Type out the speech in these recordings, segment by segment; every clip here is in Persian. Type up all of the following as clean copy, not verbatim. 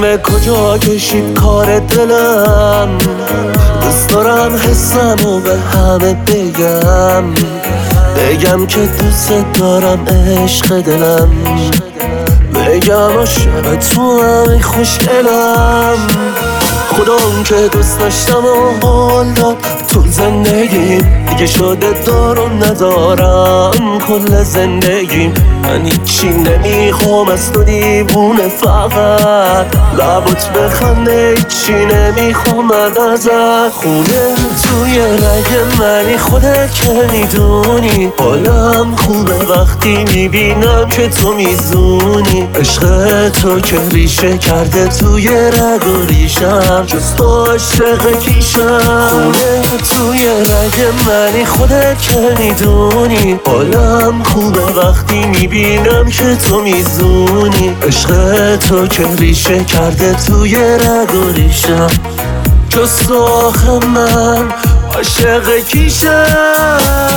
به کجا کشید کار دلم، دوست دارم حسمو به همه بگم که دوست دارم عشق دلم، بگم عاشق تو همه خوشگلم. خدا اون که دوست داشتم و حال داد تو زندگیم، دیگه شده دارم ندارم کل زندگیم. من هیچی نمیخوام از تو دیوونه، فقط لبات بخنده، هیچی نمیخوام ازت. خونه توی رگ منی، خودت که میدونی حالم خوبه وقتی میبینم که تو میزونی. عشق تو که ریشه کرده توی رگ و ریشم، جز تو عاشق کیشم. خونه توی رگ منی، خودت که میدونی حالم خوبه وقتی میبینم که تو میزونی. عشق تو که ریشه کرده توی رگ و ریشم، جز تو آخه من عاشق کیشم.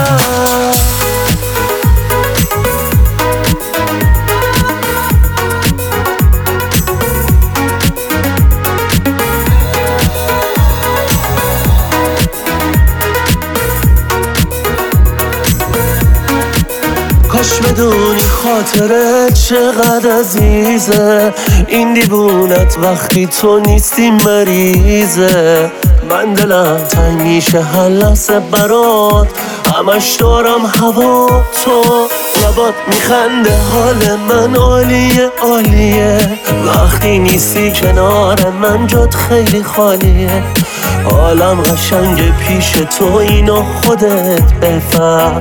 کاش بدونی خاطره چقدر عزیزه، این دیوونت وقتی تو نیستی مریضه. من دلم تنگ میشه هر لحظه برات، همش دارم هوا تو. لبات میخنده حال من عالیه عالیه، وقتی نیستی کنار من جات خیلی خالیه. حالم قشنگ پیش تو، اینو خودت بفهم.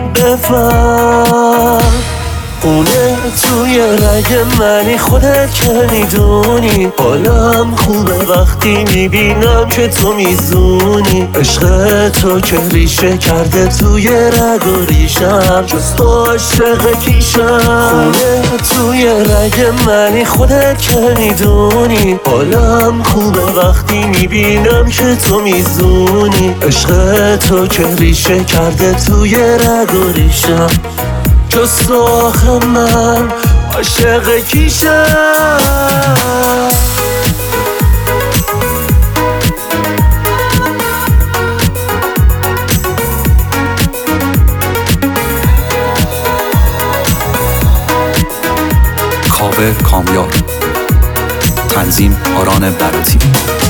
خونه توی رگ منی، خودت که میدونی حالم خوبه وقتی میبینم که تو میزونی. عشق تو که ریشه کرده توی رگ و ریشم، جز تو عاشق کیشم. خونه توی رگ منی، خودت که میدونی حالم خوبه وقتی میبینم که تو میزونی. عشق تو که ریشه کرده توی رگ و ریشم، جز تو آخه من عاشق کیشم. کاوه کامیار، تنظیم آران براتی.